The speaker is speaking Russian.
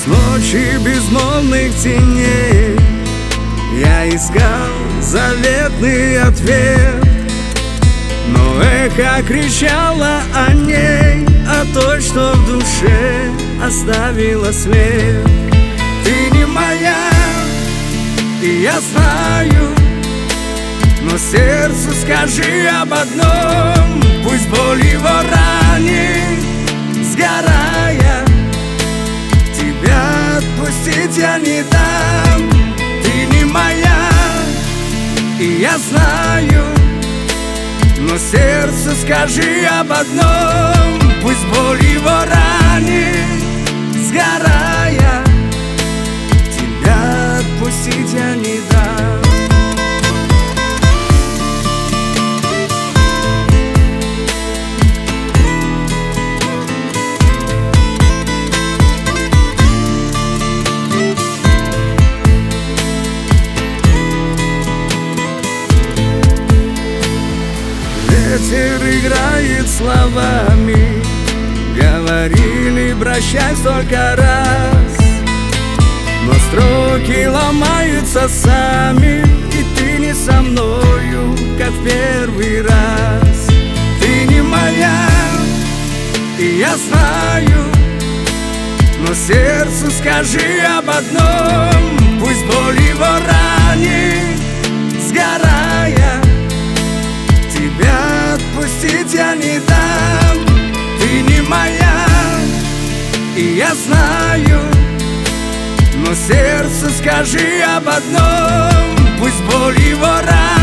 С ночи безмолвных теней я искал заветный ответ, но эхо кричало о ней, о той, что в душе оставила след. Ты не моя, и я знаю, но сердцу скажи об одном: пусть боль его ранит, сгорая, тебя отпустить я не дам. Ты не моя, и я знаю, но сердцу скажи об одном: пусть боль его ранит, сгорая, тебя отпустить я не дам. Ветер играет словами, говорили прощай столько раз, но строки ломаются сами, и ты не со мною, как в первый раз. Ты не моя, и я знаю, но сердцу скажи об одном: пусть боль его ранит, сгорая, тебя отпустить я не дам. Ты не моя, и я знаю, но сердцу скажи об одном: пусть боль его ранит,